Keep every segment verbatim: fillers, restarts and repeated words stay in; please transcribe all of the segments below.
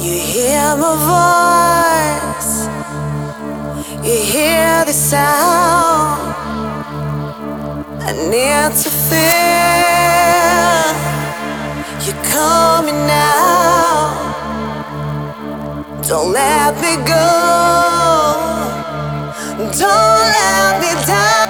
You hear my voice, you hear the sound. I need to feel you coming now. Don't let me go, don't let me down.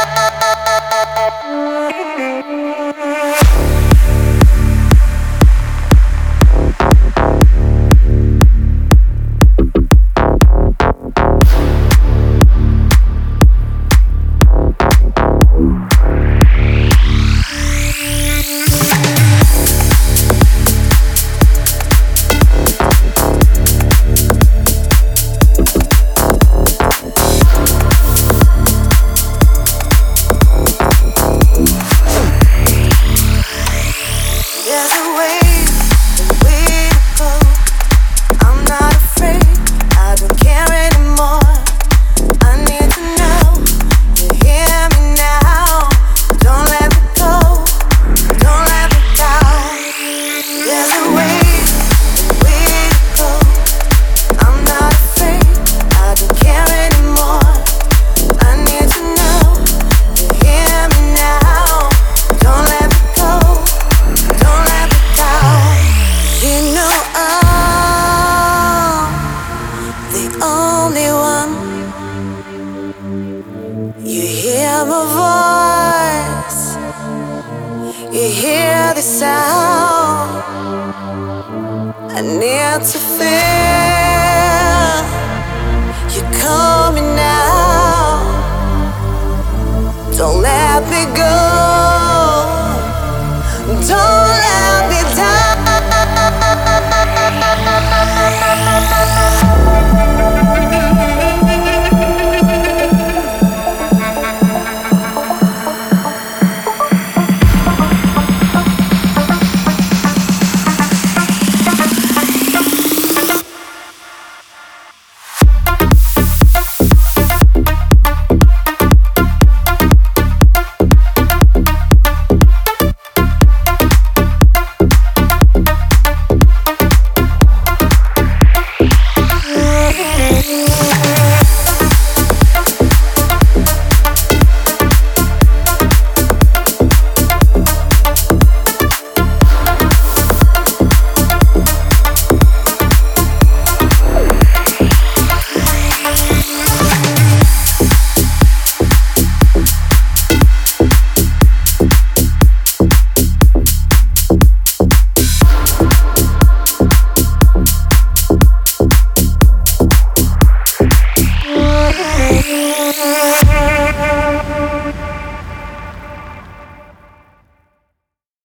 You hear my voice, you hear the sound. I need to feel you coming now. Don't let me go.